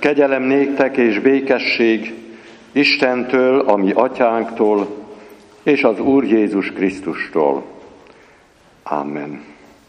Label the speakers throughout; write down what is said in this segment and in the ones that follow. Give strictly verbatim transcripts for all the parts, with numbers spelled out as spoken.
Speaker 1: Kegyelem néktek és békesség Istentől, a mi atyánktól, és az Úr Jézus Krisztustól. Amen.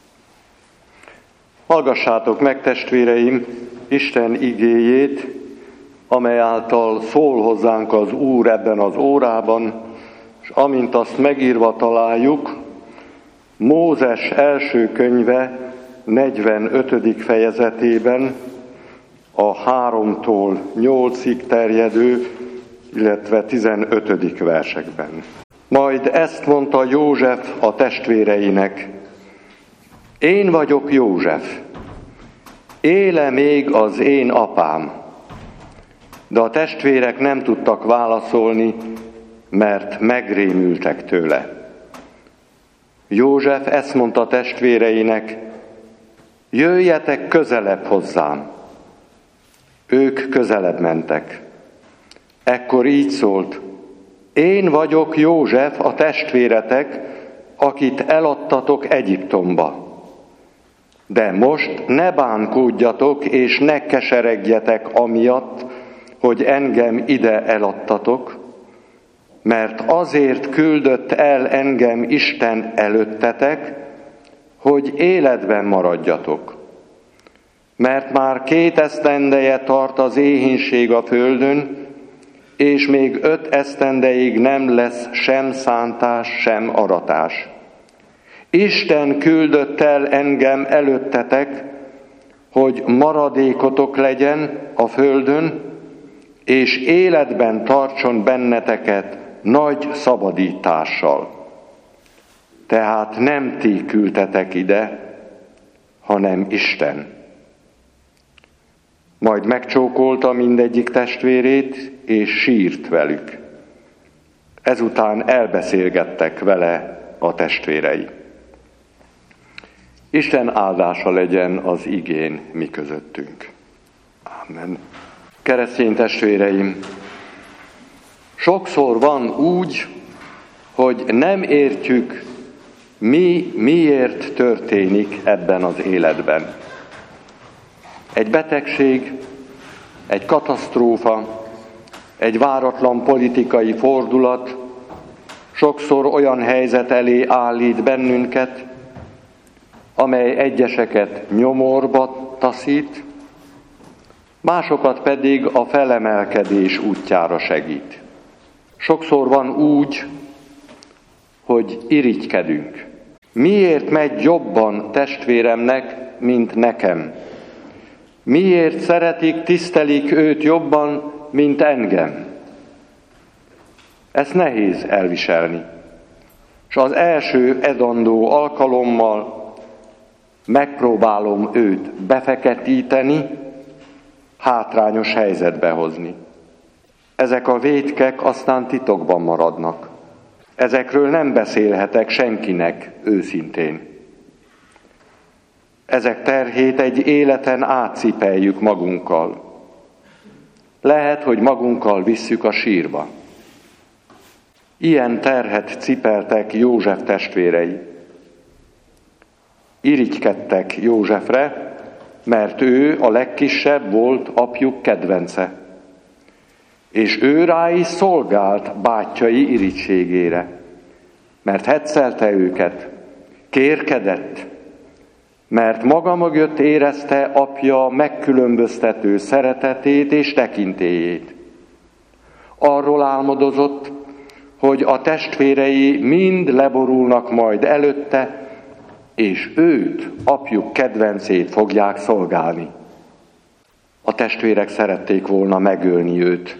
Speaker 1: Hallgassátok meg, testvéreim, Isten igéjét, amely által szól hozzánk az Úr ebben az órában, és amint azt megírva találjuk, Mózes első könyve negyvenötödik fejezetében, a háromtól nyolcig terjedő, illetve tizenötödik versekben. Majd ezt mondta József a testvéreinek: én vagyok József, éle még az én apám? De a testvérek nem tudtak válaszolni, mert megrémültek tőle. József ezt mondta testvéreinek: jöjjetek közelebb hozzám. Ők közelebb mentek. Ekkor így szólt: én vagyok József, a testvéretek, akit eladtatok Egyiptomba. De most ne bánkódjatok és ne keseregjetek amiatt, hogy engem ide eladtatok, mert azért küldött el engem Isten előttetek, hogy életben maradjatok. Mert már két esztendeje tart az éhínség a földön, és még öt esztendeig nem lesz sem szántás, sem aratás. Isten küldött el engem előttetek, hogy maradékotok legyen a földön, és életben tartson benneteket nagy szabadítással. Tehát nem ti küldtetek ide, hanem Isten. Majd megcsókolta mindegyik testvérét, és sírt velük. Ezután elbeszélgettek vele a testvérei. Isten áldása legyen az igén mi közöttünk. Amen. Keresztény testvéreim, sokszor van úgy, hogy nem értjük, mi miért történik ebben az életben. Egy betegség, egy katasztrófa, egy váratlan politikai fordulat sokszor olyan helyzet elé állít bennünket, amely egyeseket nyomorba taszít, másokat pedig a felemelkedés útjára segít. Sokszor van úgy, hogy irigykedünk. Miért megy jobban testvéremnek, mint nekem? Miért szeretik, tisztelik őt jobban, mint engem? Ezt nehéz elviselni. És az első edandó alkalommal megpróbálom őt befeketíteni, hátrányos helyzetbe hozni. Ezek a vétkek aztán titokban maradnak. Ezekről nem beszélhetek senkinek őszintén. Ezek terhét egy életen átcipeljük magunkkal. Lehet, hogy magunkkal visszük a sírba. Ilyen terhet cipeltek József testvérei. Irigykedtek Józsefre, mert ő a legkisebb volt apjuk kedvence. És ő rá is szolgált bátyjai irigységére, mert hetszelte őket, kérkedett, mert maga mögött érezte apja megkülönböztető szeretetét és tekintélyét. Arról álmodozott, hogy a testvérei mind leborulnak majd előtte, és őt, apjuk kedvencét fogják szolgálni. A testvérek szerették volna megölni őt.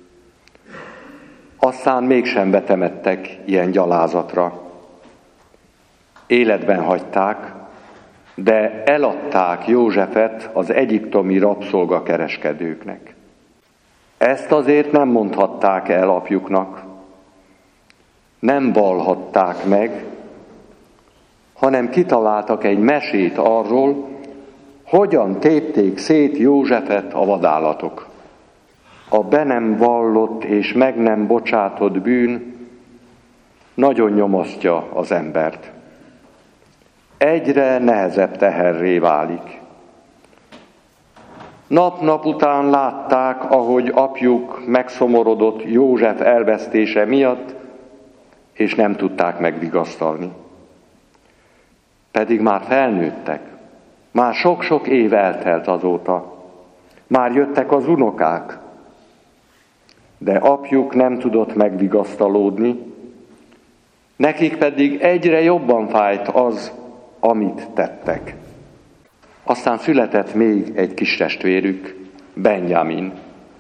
Speaker 1: Aztán mégsem betemettek ilyen gyalázatra. Életben hagyták, de eladták Józsefet az egyiptomi rabszolgakereskedőknek. Ezt azért nem mondhatták el apjuknak, nem vallhatták meg, hanem kitaláltak egy mesét arról, hogyan tépték szét Józsefet a vadállatok. A be nem vallott és meg nem bocsátott bűn nagyon nyomasztja az embert. Egyre nehezebb teherré válik. Nap-nap után látták, ahogy apjuk megszomorodott József elvesztése miatt, és nem tudták megvigasztalni. Pedig már felnőttek, már sok-sok év eltelt azóta, már jöttek az unokák, de apjuk nem tudott megvigasztalódni, nekik pedig egyre jobban fájt az, amit tettek. Aztán született még egy kis testvérük, Benjamin.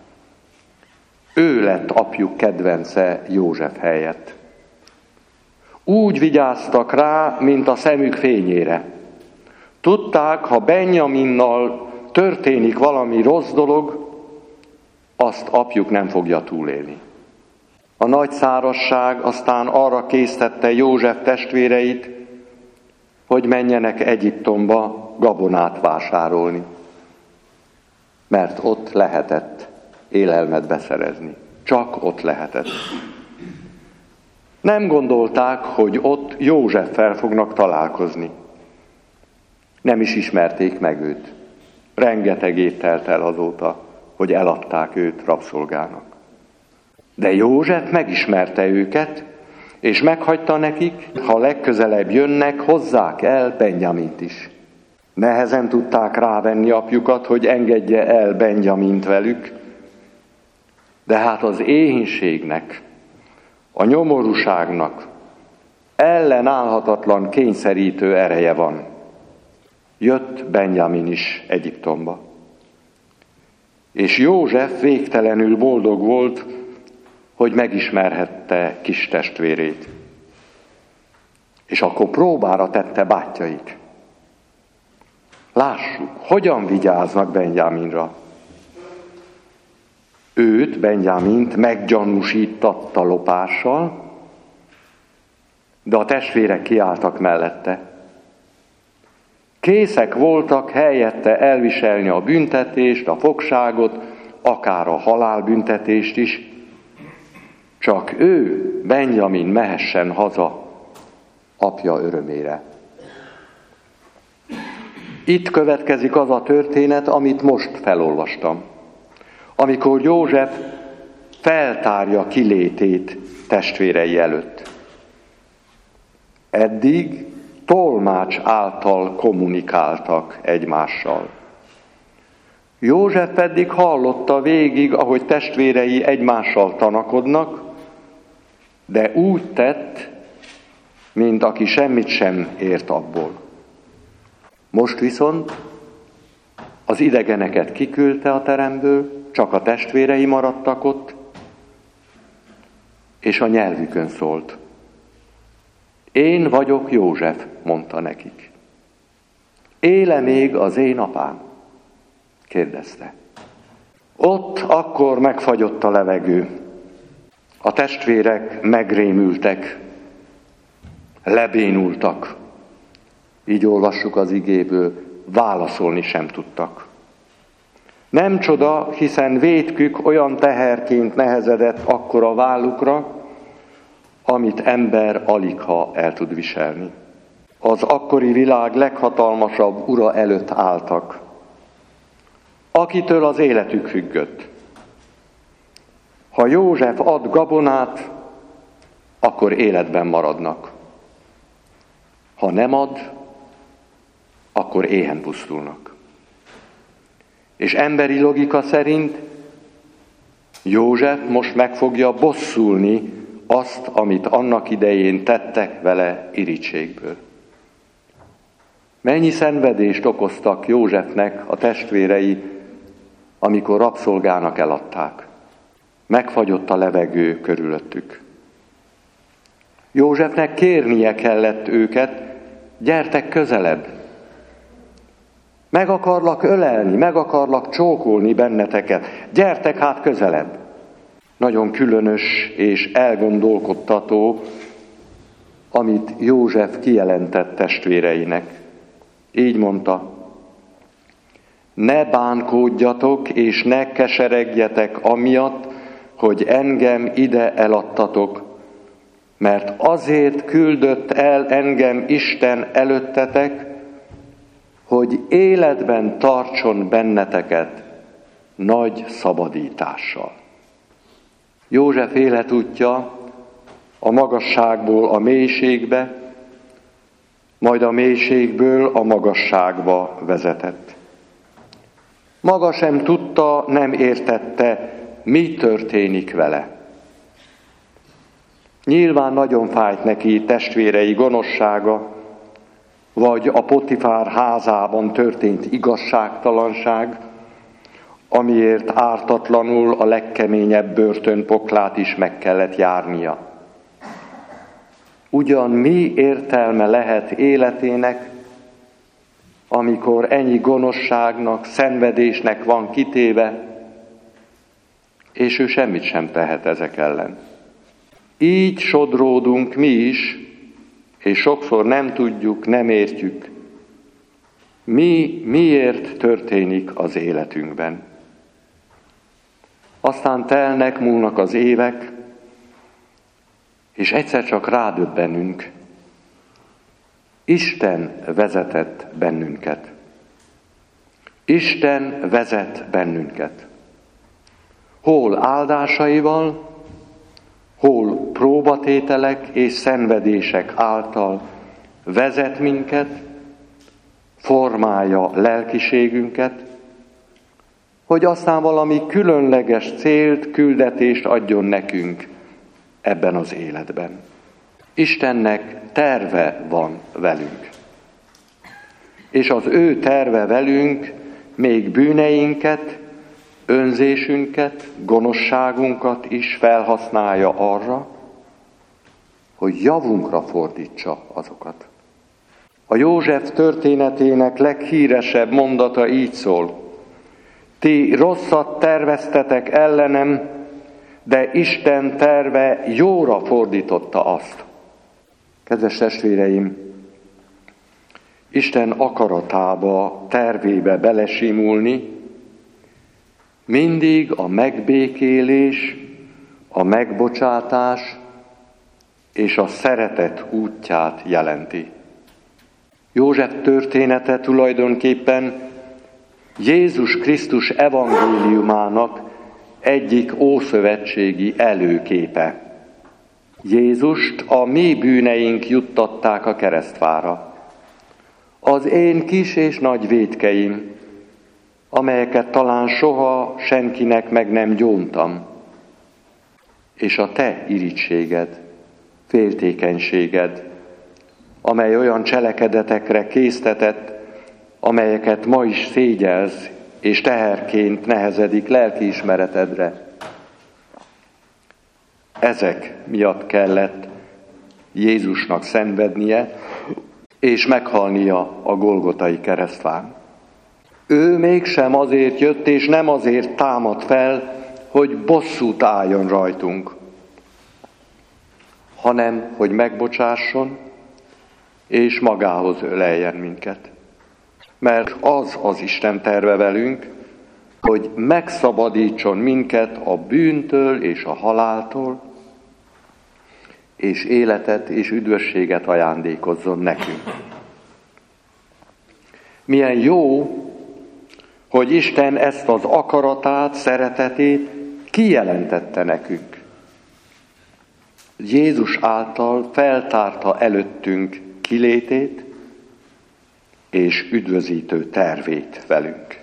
Speaker 1: Ő lett apjuk kedvence József helyett. Úgy vigyáztak rá, mint a szemük fényére. Tudták, ha Benjaminnal történik valami rossz dolog, azt apjuk nem fogja túlélni. A nagy szárazság aztán arra késztette József testvéreit, hogy menjenek Egyiptomba gabonát vásárolni. Mert ott lehetett élelmet beszerezni. Csak ott lehetett. Nem gondolták, hogy ott Józseffel fognak találkozni. Nem is ismerték meg őt. Rengeteg év telt el azóta, hogy eladták őt rabszolgának. De József megismerte őket, és meghagyta nekik, ha legközelebb jönnek, hozzák el Benjamint is. Nehezen tudták rávenni apjukat, hogy engedje el Benjamint velük, de hát az éhínségnek, a nyomorúságnak ellenállhatatlan kényszerítő ereje van. Jött Benjamin is Egyiptomba. És József végtelenül boldog volt, hogy megismerhette kis testvérét. És akkor próbára tette bátyjait. Lássuk, hogyan vigyáznak Benjaminra. Őt, Benjamint meggyanúsítatta lopással, de a testvérek kiálltak mellette. Készek voltak helyette elviselni a büntetést, a fogságot, akár a halálbüntetést is, csak ő, Benjamin mehessen haza apja örömére. Itt következik az a történet, amit most felolvastam, amikor József feltárja kilétét testvérei előtt. Eddig tolmács által kommunikáltak egymással. József pedig hallotta végig, ahogy testvérei egymással tanakodnak, de úgy tett, mint aki semmit sem ért abból. Most viszont az idegeneket kiküldte a teremből, csak a testvérei maradtak ott, és a nyelvükön szólt. Én vagyok József, mondta nekik. Éle még az én apám? Kérdezte. Ott akkor megfagyott a levegő. A testvérek megrémültek, lebénultak. Így olvassuk az igéből, válaszolni sem tudtak. Nem csoda, hiszen vétkük olyan teherként nehezedett akkor a vállukra, amit ember aligha el tud viselni. Az akkori világ leghatalmasabb ura előtt álltak, akitől az életük függött. Ha József ad gabonát, akkor életben maradnak. Ha nem ad, akkor éhen pusztulnak. És emberi logika szerint József most meg fogja bosszulni azt, amit annak idején tettek vele irítségből. Mennyi szenvedést okoztak Józsefnek a testvérei, amikor rabszolgának eladták. Megfagyott a levegő körülöttük. Józsefnek kérnie kellett őket, gyertek közelebb. Meg akarlak ölelni, meg akarlak csókolni benneteket. Gyertek hát közelebb. Nagyon különös és elgondolkodtató, amit József kijelentett testvéreinek. Így mondta, ne bánkódjatok és ne keseregjetek amiatt, hogy engem ide eladtatok, mert azért küldött el engem Isten előttetek, hogy életben tartson benneteket, nagy szabadítással. József életútja a magasságból a mélységbe, majd a mélységből a magasságba vezetett. Maga sem tudta, nem értette, mi történik vele. Nyilván nagyon fájt neki testvérei gonoszsága, vagy a Potifár házában történt igazságtalanság, amiért ártatlanul a legkeményebb börtönpoklát is meg kellett járnia. Ugyan mi értelme lehet életének, amikor ennyi gonoszságnak, szenvedésnek van kitéve, és ő semmit sem tehet ezek ellen. Így sodródunk mi is, és sokszor nem tudjuk, nem értjük, mi miért történik az életünkben. Aztán telnek, múlnak az évek, és egyszer csak rádöbbenünk. Isten vezetett bennünket. Isten vezet bennünket. Hol áldásaival, hol próbatételek és szenvedések által vezet minket, formálja lelkiségünket, hogy aztán valami különleges célt, küldetést adjon nekünk ebben az életben. Istennek terve van velünk. És az ő terve velünk még bűneinket, önzésünket, gonoszságunkat is felhasználja arra, hogy javunkra fordítsa azokat. A József történetének leghíresebb mondata így szól: ti rosszat terveztetek ellenem, de Isten terve jóra fordította azt. Kedves testvéreim, Isten akaratába, tervébe belesimulni mindig a megbékélés, a megbocsátás és a szeretet útját jelenti. József története tulajdonképpen Jézus Krisztus evangéliumának egyik ószövetségi előképe. Jézust a mi bűneink juttatták a keresztfára. Az én kis és nagy vétkeim, amelyeket talán soha senkinek meg nem gyóntam, és a te irigységed, féltékenységed, amely olyan cselekedetekre késztetett, amelyeket ma is szégyelsz, és teherként nehezedik lelkiismeretedre. Ezek miatt kellett Jézusnak szenvednie, és meghalnia a Golgotai keresztfán. Ő mégsem azért jött, és nem azért támad fel, hogy bosszút álljon rajtunk, hanem hogy megbocsásson, és magához öleljen minket. Mert az az Isten terve velünk, hogy megszabadítson minket a bűntől és a haláltól, és életet és üdvösséget ajándékozzon nekünk. Milyen jó, hogy Isten ezt az akaratát, szeretetét kijelentette nekünk. Jézus által feltárta előttünk kilétét és üdvözítő tervét velünk.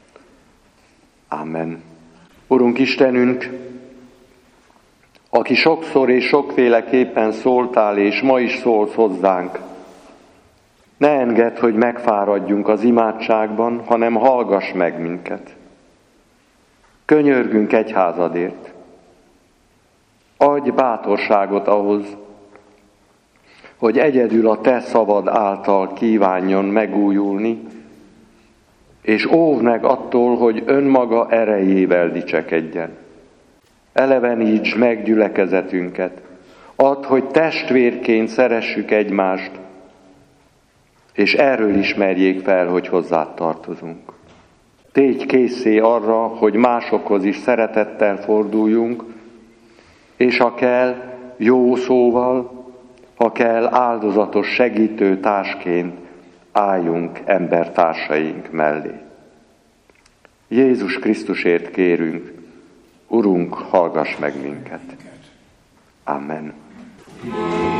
Speaker 1: Amen. Urunk Istenünk, aki sokszor és sokféleképpen szóltál, és ma is szólsz hozzánk, ne engedd, hogy megfáradjunk az imádságban, hanem hallgass meg minket. Könyörgünk egyházadért. Adj bátorságot ahhoz, hogy egyedül a te szavad által kívánjon megújulni, és óvd meg attól, hogy önmaga erejével dicsekedjen. Elevenítsd meg gyülekezetünket, add, hogy testvérként szeressük egymást, és erről ismerjék fel, hogy hozzád tartozunk. Tégy készé arra, hogy másokhoz is szeretettel forduljunk, és ha kell, jó szóval, ha kell, áldozatos segítő társként álljunk embertársaink mellé. Jézus Krisztusért kérünk, Urunk, hallgass meg minket. Amen.